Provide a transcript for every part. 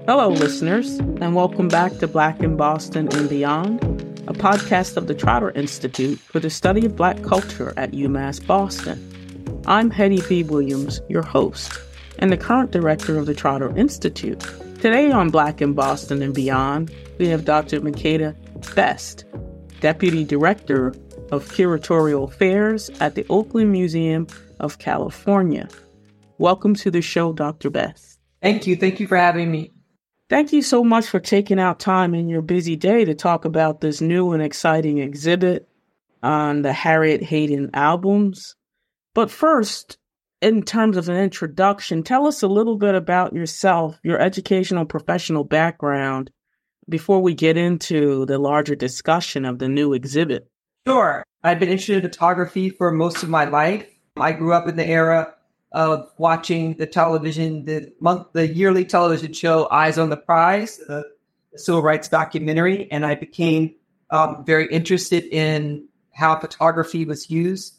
Hello, listeners, and welcome back to Black in Boston and Beyond, a podcast of the Trotter Institute for the study of Black culture at UMass Boston. I'm Hetty B. Williams, your host, and the current director of the Trotter Institute. Today on Black in Boston and Beyond, we have Dr. Makeda Best, Deputy Director of Curatorial Affairs at the Oakland Museum of California. Welcome to the show, Dr. Best. Thank you. Thank you for having me. Thank you so much for taking out time in your busy day to talk about this new and exciting exhibit on the Harriet Hayden albums. But first, in terms of an introduction, tell us a little bit about yourself, your educational professional background, before we get into the larger discussion of the new exhibit. Sure. I've been interested in photography for most of my life. I grew up in the era of watching the television, the yearly television show Eyes on the Prize, the civil rights documentary, and I became very interested in how photography was used.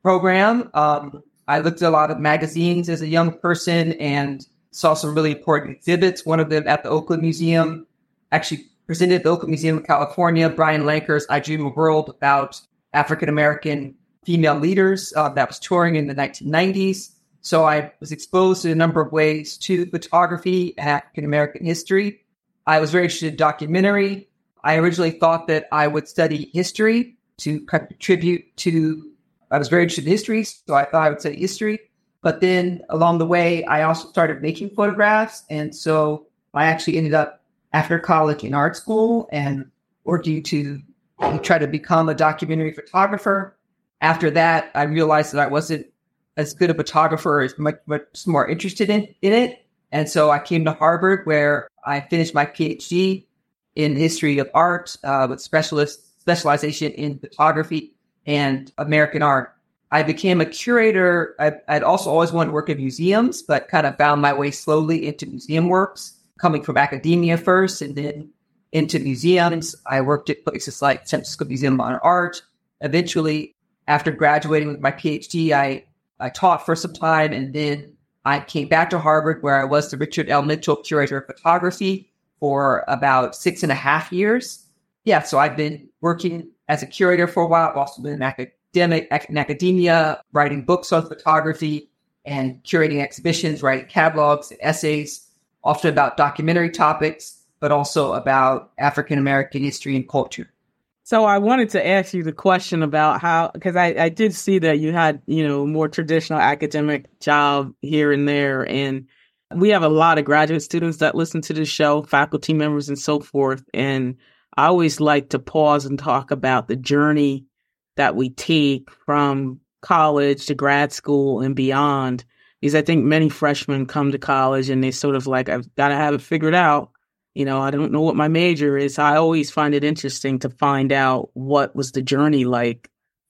I looked at a lot of magazines as a young person and saw some really important exhibits. One of them at the Oakland Museum, actually presented at the Oakland Museum of California, Brian Lanker's I Dream of a World, about African-American female leaders that was touring in the 1990s. So I was exposed in a number of ways to photography and African-American history. I was very interested in documentary. I originally thought that I would study history to contribute to, I was very interested in history, so I thought I would study history. But then along the way, I also started making photographs. And so I actually ended up after college in art school and working to try to become a documentary photographer. After that, I realized that I wasn't as good a photographer, as much more interested in it. And so I came to Harvard, where I finished my PhD in history of art with specialization in photography and American art. I became a curator. I'd also always wanted to work in museums, but kind of found my way slowly into museum works, coming from academia first and then into museums. I worked at places like San Francisco Museum of Modern Art. Eventually, after graduating with my PhD, I taught for some time, and then I came back to Harvard, where I was the Richard L. Mitchell Curator of Photography for about 6.5 years. Yeah, so I've been working as a curator for a while. I've also been in academia, writing books on photography and curating exhibitions, writing catalogs and essays, often about documentary topics, but also about African-American history and culture. So I wanted to ask you the question about how, because I did see that you had, more traditional academic job here and there. And we have a lot of graduate students that listen to the show, faculty members and so forth. And I always like to pause and talk about the journey that we take from college to grad school and beyond. Because I think many freshmen come to college and they sort of like, I've got to have it figured out. I don't know what my major is. I always find it interesting to find out what was the journey like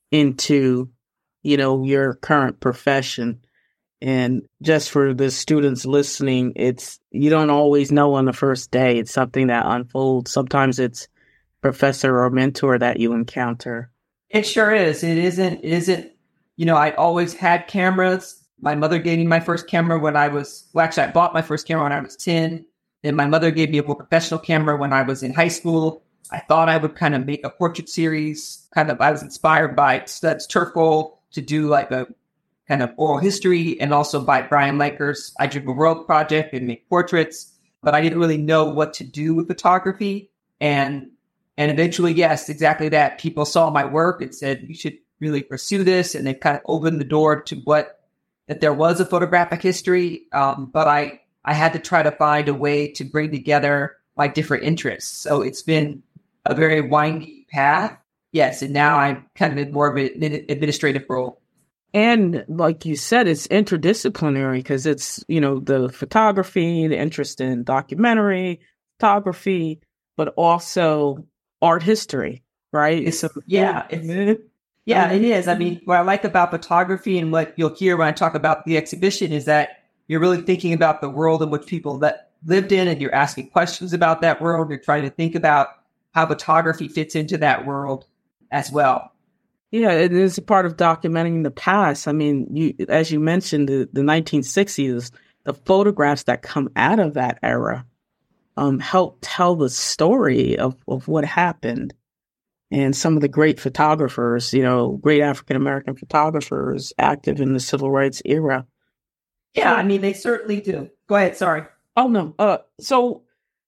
into, your current profession. And just for the students listening, you don't always know on the first day. It's something that unfolds. Sometimes it's professor or mentor that you encounter. It sure is. It isn't, I always had cameras. My mother gave me my first camera I bought my first camera when I was 10. Then my mother gave me a more professional camera when I was in high school. I thought I would kind of make a portrait series. I was inspired by Studs Terkel to do like a kind of oral history, and also by Brian Lanker's I Dream of a World project and make portraits. But I didn't really know what to do with photography. And eventually, yes, exactly that. People saw my work and said, you should really pursue this. And they kind of opened the door to that there was a photographic history. But I had to try to find a way to bring together my different interests. So it's been a very windy path. Yes. And now I'm kind of in more of an administrative role. And like you said, it's interdisciplinary because it's, the photography, the interest in documentary, photography, but also art history, right? It is. I mean, what I like about photography and what you'll hear when I talk about the exhibition is that you're really thinking about the world in which people that lived in, and you're asking questions about that world. You're trying to think about how photography fits into that world as well. Yeah, it is a part of documenting the past. I mean, as you mentioned, the 1960s, the photographs that come out of that era help tell the story of what happened. And some of the great photographers, great African-American photographers active in the civil rights era. Yeah, I mean, they certainly do. Go ahead. Sorry. Oh, no. So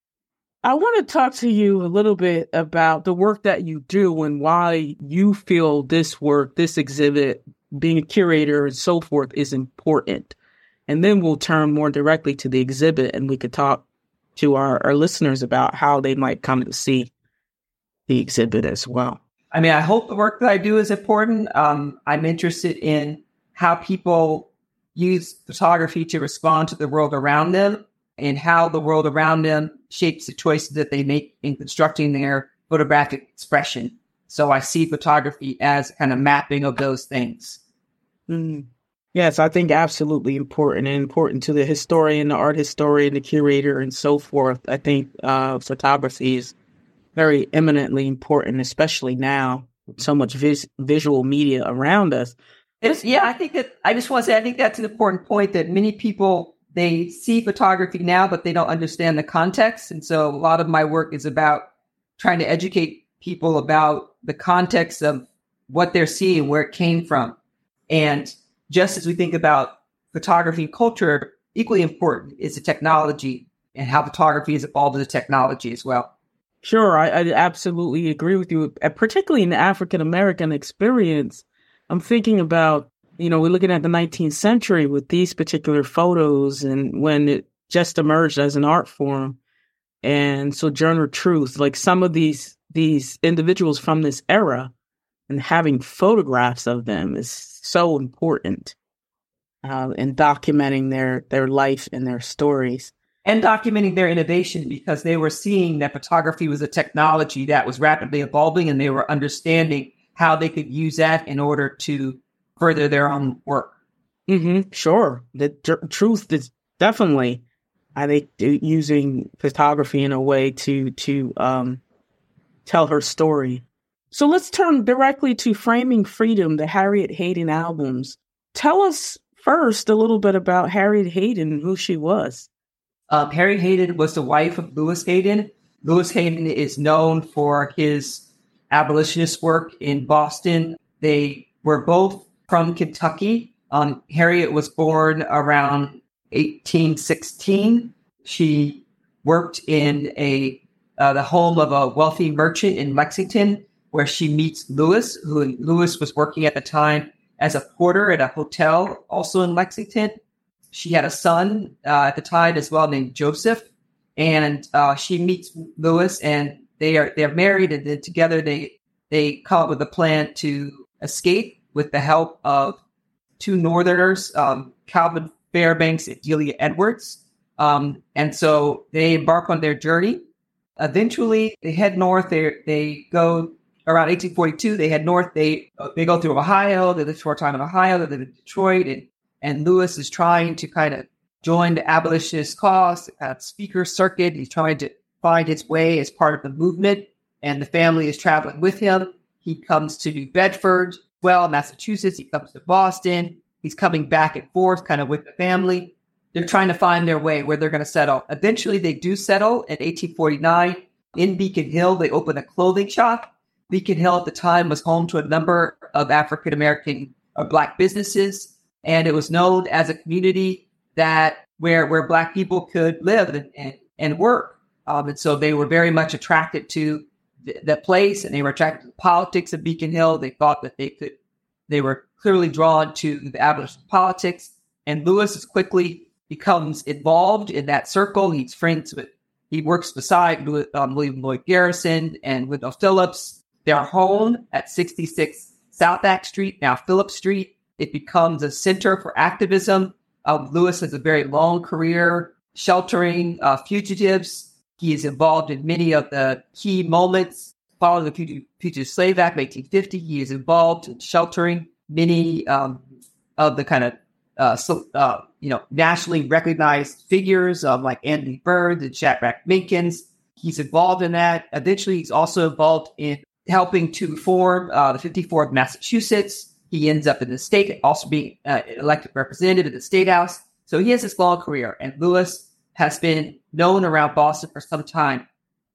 I want to talk to you a little bit about the work that you do and why you feel this work, this exhibit, being a curator and so forth is important. And then we'll turn more directly to the exhibit and we could talk to our listeners about how they might come to see the exhibit as well. I mean, I hope the work that I do is important. I'm interested in how people use photography to respond to the world around them and how the world around them shapes the choices that they make in constructing their photographic expression. So I see photography as kind of mapping of those things. Mm. Yes, I think absolutely important and important to the historian, the art historian, the curator, and so forth. I think photography is very eminently important, especially now with so much visual media around us. I think that I just want to say, I think that's an important point that many people, they see photography now, but they don't understand the context. And so a lot of my work is about trying to educate people about the context of what they're seeing, where it came from. And just as we think about photography and culture, equally important is the technology and how photography has evolved as a technology as well. Sure, I absolutely agree with you, particularly in the African-American experience. I'm thinking about, we're looking at the 19th century with these particular photos and when it just emerged as an art form and Sojourner Truth, like some of these individuals from this era and having photographs of them is so important in documenting their life and their stories. And documenting their innovation because they were seeing that photography was a technology that was rapidly evolving and they were understanding how they could use that in order to further their own work. Mm-hmm. Sure. The truth is definitely, I think, using photography in a way to tell her story. So let's turn directly to Framing Freedom, the Harriet Hayden albums. Tell us first a little bit about Harriet Hayden, who she was. Harriet Hayden was the wife of Lewis Hayden. Lewis Hayden is known for his abolitionist work in Boston. They were both from Kentucky. Harriet was born around 1816. She worked in the home of a wealthy merchant in Lexington, where she meets Lewis, who Lewis was working at the time as a porter at a hotel also in Lexington. She had a son at the time as well named Joseph, and she meets Lewis, and they're married, and then together they come up with a plan to escape with the help of two Northerners, Calvin Fairbanks and Delia Edwards, and so they embark on their journey. Eventually, they head north. They go around 1842. They head north. They go through Ohio. They live for a time in Ohio. They live in Detroit, and Lewis is trying to kind of join the abolitionist cause at speaker circuit. He's trying to find his way as part of the movement, and the family is traveling with him. He comes to New Bedford, Massachusetts. He comes to Boston. He's coming back and forth kind of with the family. They're trying to find their way where they're going to settle. Eventually, they do settle in 1849 in Beacon Hill. They open a clothing shop. Beacon Hill at the time was home to a number of African-American or Black businesses. And it was known as a community that where Black people could live and work. And so they were very much attracted to the place, and they were attracted to the politics of Beacon Hill. They thought that they were clearly drawn to the abolitionist politics. And Lewis quickly becomes involved in that circle. He works beside William Lloyd Garrison and Wendell Phillips. Their home at 66 South Act Street, now Phillips Street. It becomes a center for activism. Lewis has a very long career sheltering fugitives. He is involved in many of the key moments following the Fugitive Slave Act of 1850. He is involved in sheltering many of the kind of nationally recognized figures like Anthony Burns and Shadrach Minkins. He's involved in that. Eventually, he's also involved in helping to form the 54th Massachusetts. He ends up in the state, also being elected representative in the State House. So he has this long career. And Lewis has been known around Boston for some time.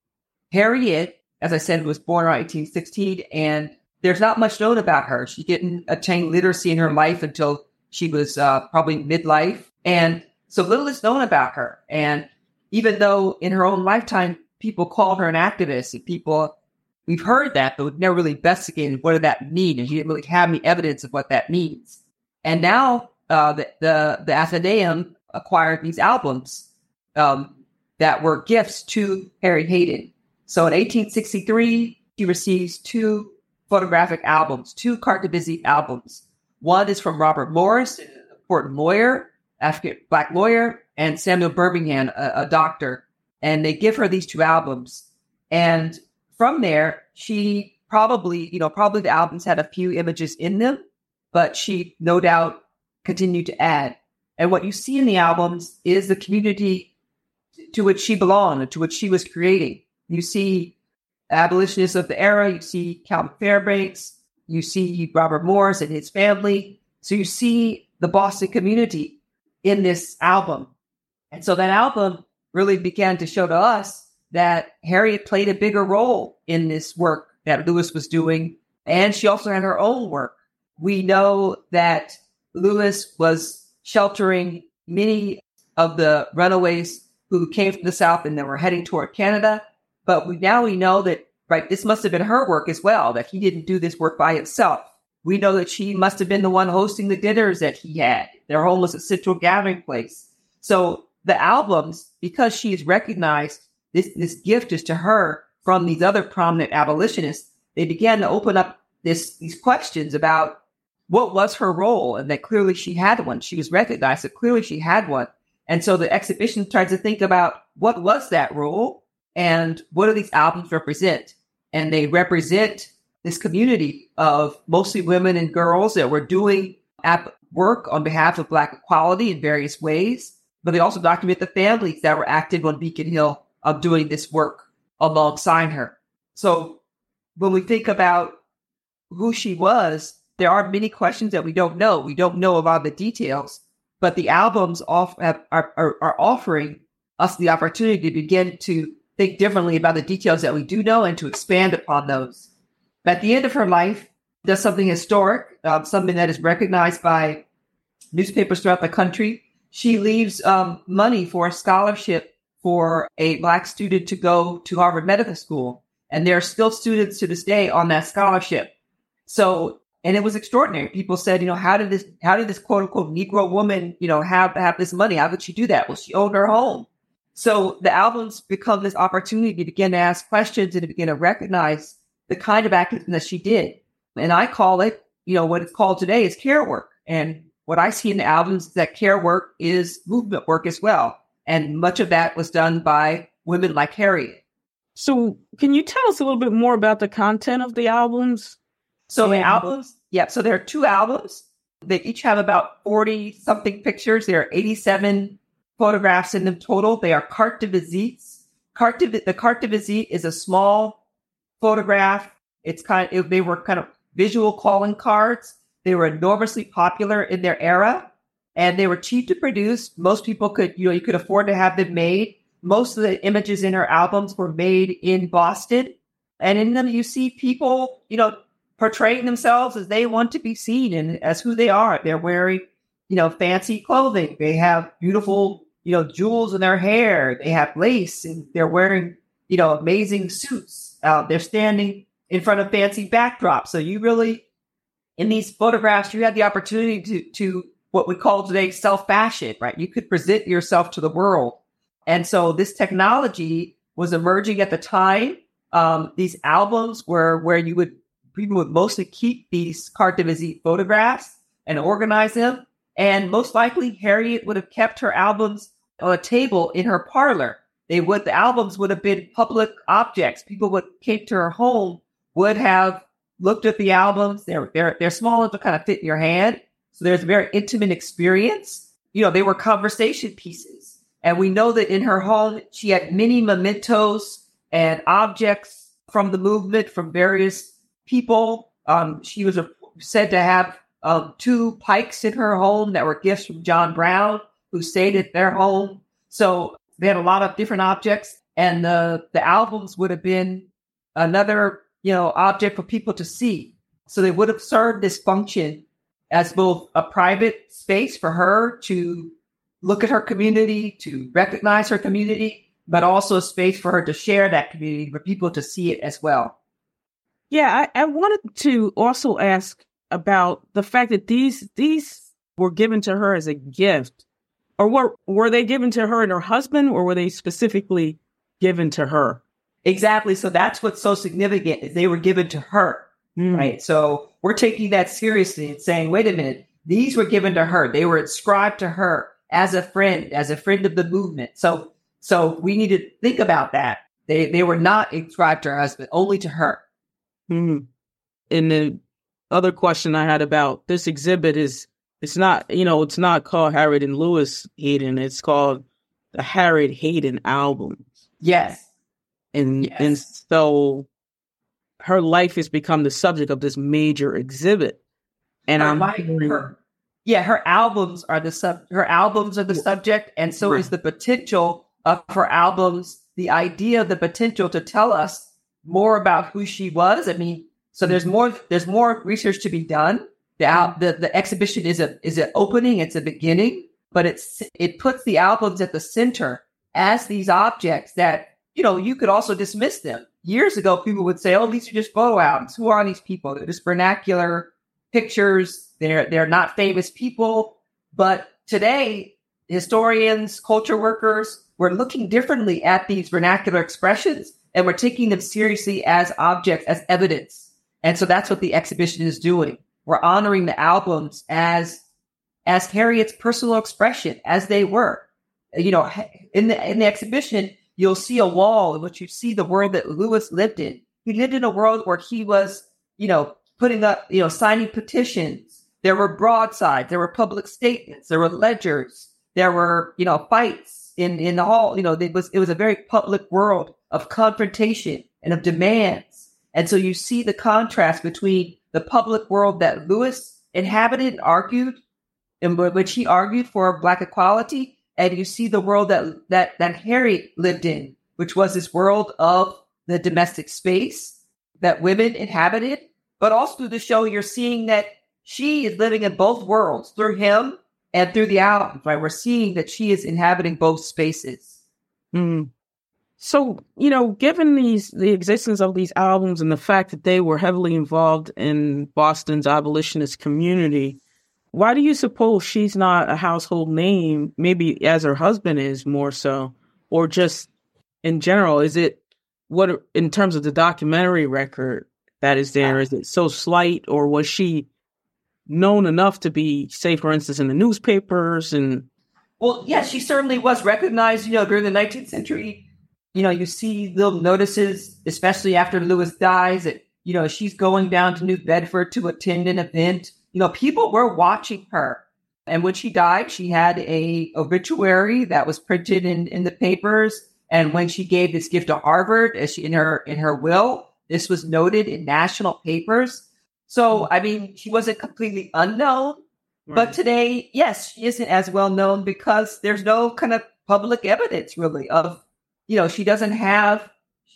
Harriet, as I said, was born around 1816, and there's not much known about her. She didn't attain literacy in her life until she was probably midlife. And so little is known about her. And even though in her own lifetime, people call her an activist, and we've heard that, but we've never really investigated what did that mean. And she didn't really have any evidence of what that means. And now the Athenaeum acquired these albums that were gifts to Harriet Hayden. So in 1863, she receives 2 photographic albums, 2 carte de visite albums. One is from Robert Morris, an important lawyer, African Black lawyer, and Samuel Birmingham, a doctor. And they give her these 2 albums. And from there, she probably the albums had a few images in them, but she no doubt continued to add. And what you see in the albums is the community to which she belonged and to which she was creating. You see abolitionists of the era, you see Calvin Fairbanks, you see Robert Morris and his family. So you see the Boston community in this album. And so that album really began to show to us that Harriet played a bigger role in this work that Lewis was doing. And she also had her own work. We know that Lewis was sheltering many of the runaways who came from the South and that were heading toward Canada. But we know that, right, this must have been her work as well, that he didn't do this work by himself. We know that she must have been the one hosting the dinners that he had. Their home was a central gathering place. So the albums, because she's recognized this gift is to her from these other prominent abolitionists, they began to open up these questions about what was her role, and that clearly she had one. She was recognized that clearly she had one. And so the exhibition tries to think about what was that role and what do these albums represent? And they represent this community of mostly women and girls that were doing work on behalf of Black equality in various ways. But they also document the families that were active on Beacon Hill of doing this work alongside her. So when we think about who she was, there are many questions that we don't know. We don't know about the details, but the albums are offering us the opportunity to begin to think differently about the details that we do know and to expand upon those. But at the end of her life, does something historic, something that is recognized by newspapers throughout the country. She leaves money for a scholarship for a Black student to go to Harvard Medical School. And there are still students to this day on that scholarship. So, and it was extraordinary. People said, how did this quote unquote Negro woman, have this money? How could she do that? Well, she owned her home. So the albums become this opportunity to begin to ask questions and to begin to recognize the kind of activism that she did. And I call it, what it's called today is care work. And what I see in the albums is that care work is movement work as well. And much of that was done by women like Harriet. So can you tell us a little bit more about the content of the albums? So the albums, so there are 2 albums. They each have about 40-something pictures. There are 87 photographs in them total. They are carte de visites. The carte de visite is a small photograph. They were kind of visual calling cards. They were enormously popular in their era, and they were cheap to produce. Most people you could afford to have them made. Most of the images in her albums were made in Boston, and in them you see people, portraying themselves as they want to be seen and as who they are. They're wearing, fancy clothing. They have beautiful, jewels in their hair. They have lace, and they're wearing, amazing suits. They're standing in front of fancy backdrops. So you really, in these photographs, you had the opportunity to what we call today self-fashion, right? You could present yourself to the world. And so this technology was emerging at the time. These albums were where people would mostly keep these carte de visite photographs and organize them. And most likely Harriet would have kept her albums on a table in her parlor. The albums would have been public objects. People would came to her home, would have looked at the albums. They're small enough to kind of fit in your hand. So there's a very intimate experience. They were conversation pieces. And we know that in her home, she had many mementos and objects from the movement, from various people. She was said to have 2 pikes in her home that were gifts from John Brown, who stayed at their home. So They had a lot of different objects, and the albums would have been another, object for people to see. So they would have served this function as both a private space for her to look at her community, to recognize her community, but also a space for her to share that community, for people to see it as well. Yeah, I wanted to also ask about the fact that these were given to her as a gift, or were they given to her and her husband, or were they specifically given to her? Exactly. So that's what's so significant, is they were given to her, right? So we're taking that seriously and saying, wait a minute, these were given to her. They were inscribed to her as a friend of the movement. So we need to think about that. They were not inscribed to her husband, only to her. Mm-hmm. And the other question I had about this exhibit is, it's not called Harriet and Louis Hayden. It's called the Harriet Hayden Albums. Yes. And so her life has become the subject of this major exhibit. And her albums are the subject, and so is the potential of her albums, the idea of the potential to tell us more about who she was. I mean, so there's more research to be done. The exhibition is an opening, it's a beginning, but it puts the albums at the center as these objects that, you could also dismiss them. Years ago, people would say, oh, these are just photo albums. Who are these people? They're just vernacular pictures. They're not famous people. But today, historians, culture workers, we're looking differently at these vernacular expressions, and we're taking them seriously as objects, as evidence. And so that's what the exhibition is doing. We're honoring the albums as Harriet's personal expression, as they were. In the exhibition, you'll see a wall in which you see the world that Louis lived in. He lived in a world where he was, putting up, signing petitions. There were broadsides, there were public statements, there were ledgers, there were, fights in the hall. It was a very public world of confrontation and of demands. And so you see the contrast between the public world that Louis inhabited and argued, in which he argued for Black equality, and you see the world that Harriet lived in, which was this world of the domestic space that women inhabited. But also through the show, you're seeing that she is living in both worlds through him and through the albums, right? We're seeing that she is inhabiting both spaces. Mm. So, given the existence of these albums and the fact that they were heavily involved in Boston's abolitionist community, why do you suppose she's not a household name, maybe as her husband is more so, or just in general? Is it in terms of the documentary record that is there, is it so slight, or was she known enough to be, say, for instance, in the newspapers? Well, yes, she certainly was recognized, during the 19th century. You see little notices, especially after Louis dies, that, she's going down to New Bedford to attend an event. People were watching her. And when she died, she had a obituary that was printed in the papers. And when she gave this gift to Harvard, in her will, this was noted in national papers. So, I mean, she wasn't completely unknown. Right. But today, yes, she isn't as well known because there's no kind of public evidence really of, she didn't have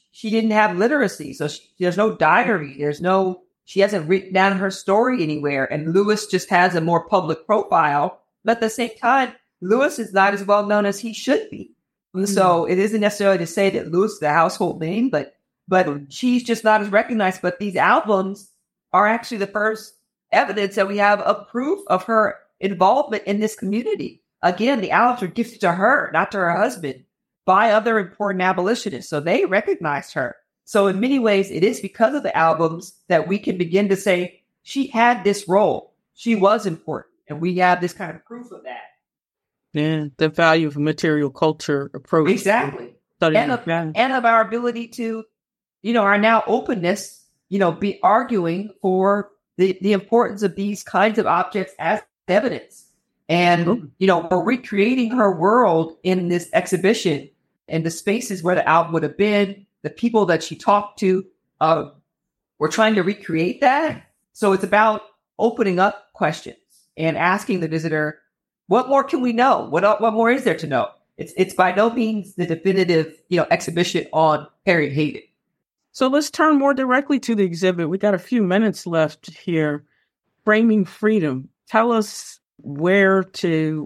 literacy. So there's no diary. She hasn't written down her story anywhere. And Louis just has a more public profile. But at the same time, Louis is not as well known as he should be. Mm-hmm. So it isn't necessarily to say that Louis is a household name, but she's just not as recognized. But these albums are actually the first evidence that we have of proof of her involvement in this community. Again, the albums were gifted to her, not to her husband, by other important abolitionists. So they recognized her. So in many ways, it is because of the albums that we can begin to say she had this role. She was important. And we have this kind of proof of that. Yeah, the value of a material culture approach. Exactly. And of our ability to, our now openness, be arguing for the importance of these kinds of objects as evidence. And, we're recreating her world in this exhibition and the spaces where the album would have been, the people that she talked to. We're trying to recreate that. So it's about opening up questions and asking the visitor, what more can we know? What more is there to know? it's by no means the definitive, exhibition on Harriet Hayden. So let's turn more directly to the exhibit. We got a few minutes left here. Framing Freedom. Tell us where can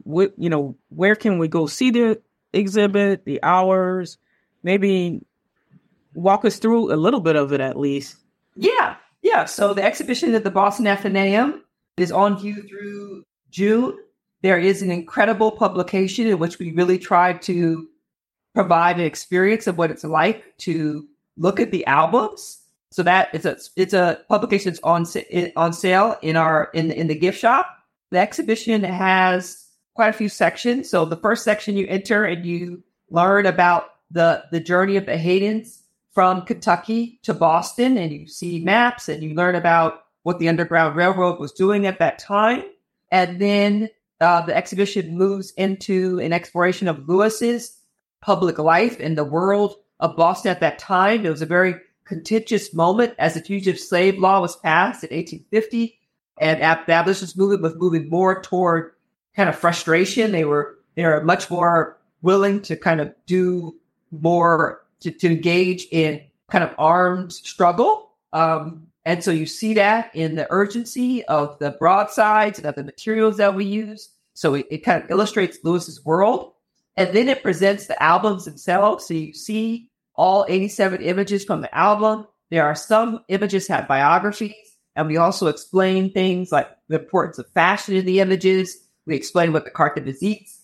we go see the exhibit, the hours, maybe walk us through a little bit of it at least. Yeah. So the exhibition at the Boston Atheneum is on view through June. There is an incredible publication in which we really try to provide an experience of what it's like to look at the albums. So that it's a publication that's on sale in the gift shop. The exhibition has quite a few sections. So the first section, you enter and you learn about the journey of the Haydens from Kentucky to Boston, and you see maps and you learn about what the Underground Railroad was doing at that time. And then the exhibition moves into an exploration of Lewis's public life in the world of Boston at that time. It was a very contentious moment as the Fugitive Slave Law was passed in 1850, and the abolitionist movement was moving more toward kind of frustration. They were much more willing to kind of do more to engage in kind of armed struggle. And so you see that in the urgency of the broadsides and of the materials that we use. So it kind of illustrates Lewis's world. And then it presents the albums themselves. So you see all 87 images from the album. There are some images have biographies. And we also explain things like the importance of fashion in the images. We explain what the carte de visites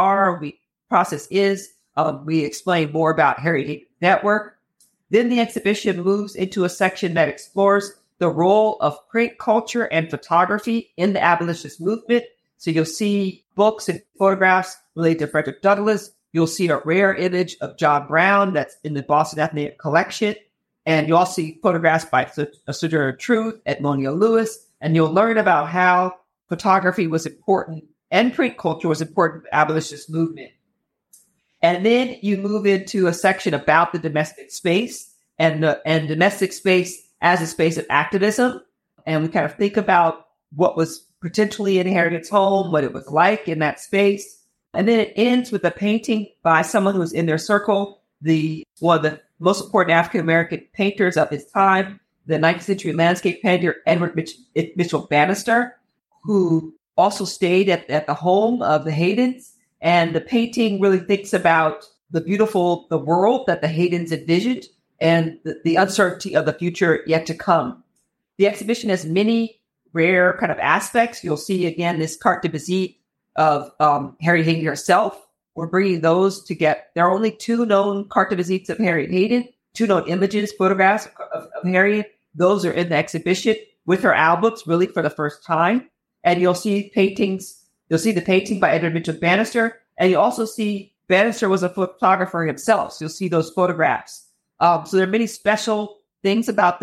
process is. We explain more about Harriet Hayden Network. Then the exhibition moves into a section that explores the role of print culture and photography in the abolitionist movement. So you'll see books and photographs related to Frederick Douglass. You'll see a rare image of John Brown that's in the Boston Atheneum collection. And you'll also see photographs by Sojourner Truth, Edmonia Lewis. And you'll learn about how photography was important and print culture was important for the abolitionist movement. And then you move into a section about the domestic space and domestic space as a space of activism. And we kind of think about what was potentially in Harriet's home, what it was like in that space. And then it ends with a painting by someone who was in their circle, one of the most important African-American painters of his time, the 19th century landscape painter, Edward Mitchell Bannister, who also stayed at the home of the Haydens. And the painting really thinks about the world that the Haydens envisioned and the uncertainty of the future yet to come. The exhibition has many rare kind of aspects. You'll see, again, this carte de visite of Harriet Hayden herself. We're bringing those to there are only 2 known carte de visites of Harriet Hayden, 2 known images, photographs of Harriet. Those are in the exhibition with her albums, really for the first time. And you'll see paintings. You'll see the painting by Edward Mitchell Bannister, and you also see Bannister was a photographer himself. So you'll see those photographs. So there are many special things about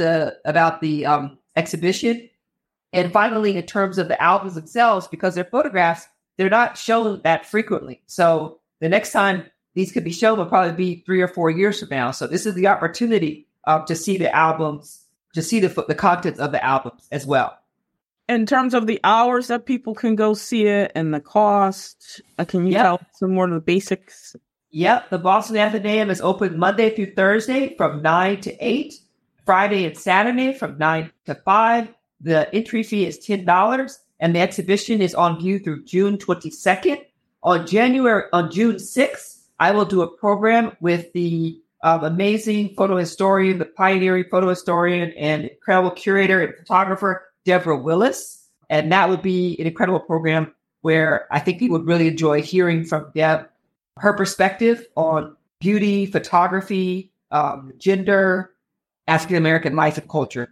the exhibition. And finally, in terms of the albums themselves, because they're photographs, they're not shown that frequently. So the next time these could be shown will probably be 3 or 4 years from now. So this is the opportunity to see the albums, to see the contents of the albums as well. In terms of the hours that people can go see it and the cost, can you tell some more of the basics? Yep. The Boston Atheneum is open Monday through Thursday from 9 to 8, Friday and Saturday from 9 to 5. The entry fee is $10, and the exhibition is on view through June 22nd. On June 6th, I will do a program with the amazing photo historian, the pioneering photo historian and incredible curator and photographer, Deborah Willis. And that would be an incredible program where I think people would really enjoy hearing from Deb, her perspective on beauty, photography, gender, African-American life and culture.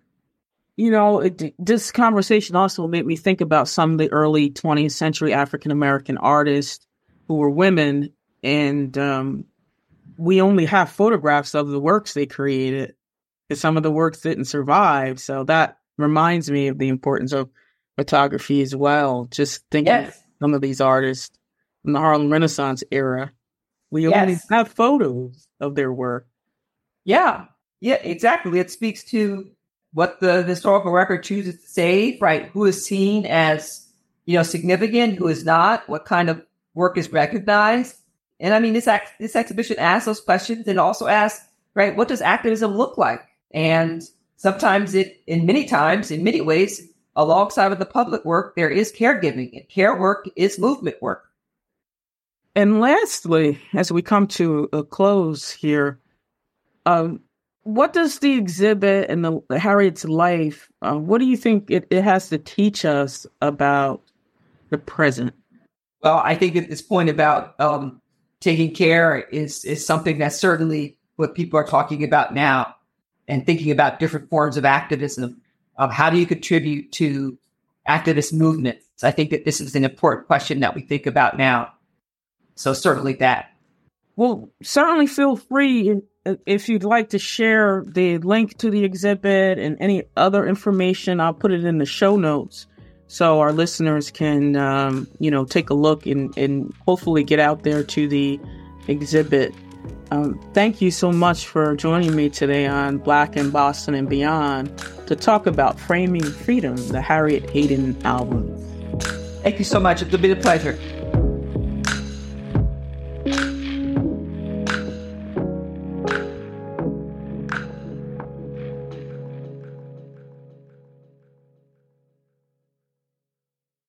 This conversation also made me think about some of the early 20th century African-American artists who were women. And we only have photographs of the works they created, because some of the works didn't survive. So that reminds me of the importance of photography as well. Just thinking of some of these artists from the Harlem Renaissance era, we only have photos of their work. Yeah, exactly. It speaks to what the historical record chooses to say, right? Who is seen as, significant, who is not, what kind of work is recognized. And I mean, this exhibition asks those questions and also asks, right, what does activism look like? And sometimes in many ways, alongside with the public work, there is caregiving, and care work is movement work. And lastly, as we come to a close here, what does the exhibit and the Harriet's life, what do you think it has to teach us about the present? Well, I think at this point about taking care is something that's certainly what people are talking about now, and thinking about different forms of activism. How do you contribute to activist movements? I think that this is an important question that we think about now. So certainly that. Well, certainly feel free if you'd like to share the link to the exhibit and any other information. I'll put it in the show notes so our listeners can, take a look and hopefully get out there to the exhibit. Thank you so much for joining me today on Black in Boston and Beyond to talk about Framing Freedom, the Harriet Hayden album. Thank you so much. It's been a pleasure.